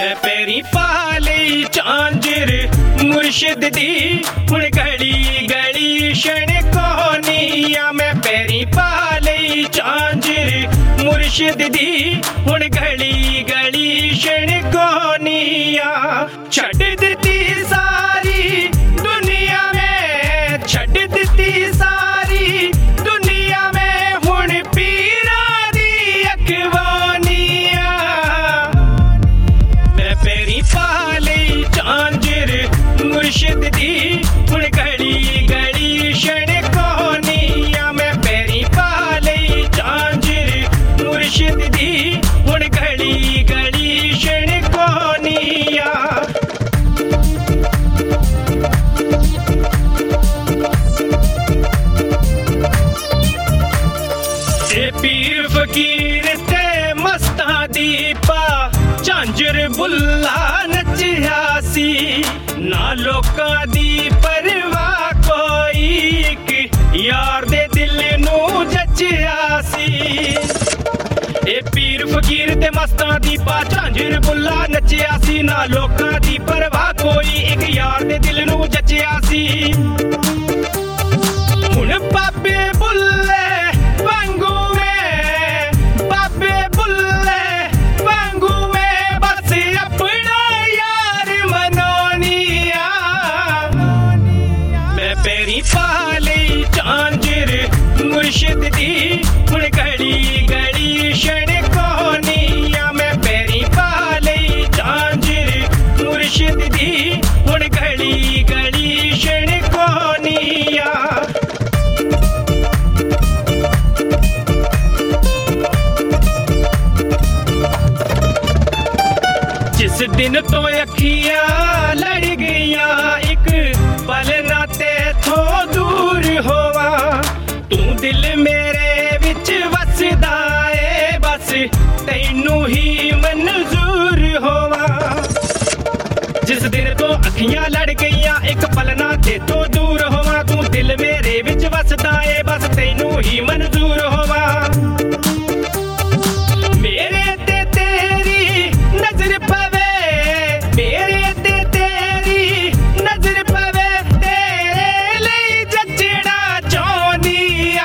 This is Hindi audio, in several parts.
मैं पैरी पाले झांझर मुर्शिद दी हुण गली गली शण कोनिया। मैं पैरी पाले झांझर मुर्शिद दी हुण गली गली शण कोनिया। छड़ दिती सारी दुनिया में, छड़ दिती सारी दुनिया में हुण पीरा दी अखवानिया। मैं पैरी पाले झांझर मुर्शिद दी हुण गली गली शण कोनिया। मैं पैरी पाले झांझर मुर्शिद दी हुण गली गली शण कोनिया। पीर फकीर ते मस्ता दीपा झांझर बुल्ला नचियासी। ना लोकां दी परवाह कोई, एक यार दे दिल नू जचियासी। ए पीर फकीर ते मस्ता दीपा झांझर बुल्ला नचियासी। ना लोकां दी परवाह कोई, एक यार दे दिल नू जचियासी। हुण बाबे बुल्ले वांगू पाले झांझर मुर्शिद दी हुण गली गली शण कोनिया। मैं पैरी पाले झांझर मुर्शिद दी हुण गली गली शण कोनिया। जिस दिन तो अखियां लड़ गईया, एक पल ना तेथों दूर होवा। तू दिल मेरे विच वसदा ए, बस तैनू ही मंजूर होवा। जिस दिन तो अखियां लड़ गईया, एक पल ना तेथों दूर होवा। तू दिल मेरे विच वसदा ए, बस तैनू ही मंजूर होवा। मेरे ते तेरी नजर पवे, मेरे ते तेरी नजर पवे, तेरे लिए जचना चाहनिया।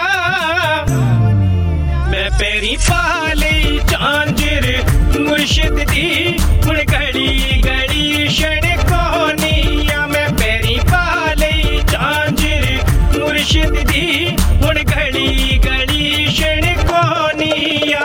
मैं पैरी पाले झांझर मुर्शिद दी हुण गली गली शण कोनिया। मैं पैरी पाले झांझर मुर्शिद दी हुण गली गली शण कोनिया।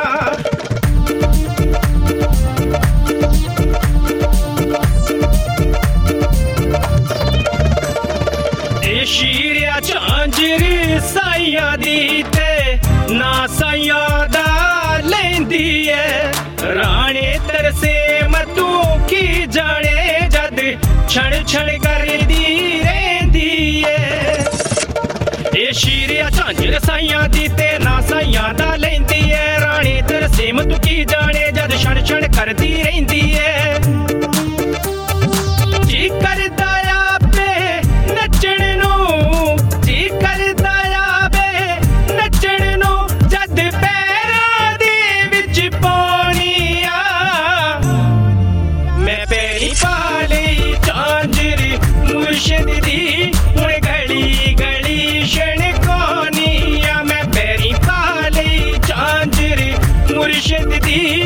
शीरिया झांझर साइया दी ते ना साइया दा लेंदी है। राणे तरसे मतू की जाने जद छण छण करदी रहंदी है। ए शीरिया झांझर साइया दी ते ना साइया दा लेंदी है। राणे तरसे मतू की जाने जद छण छण करदी रहंदी है। जी करदा आपे नचण नू, जी करदा आवे नचण नू, जद पैरां दे विच पाणिया। मैं पैरी पाले झांझर मुर्शिद दी हुण गली गली शण कोनिया। मैं पैरी पाले झांझर मुर्शिद दी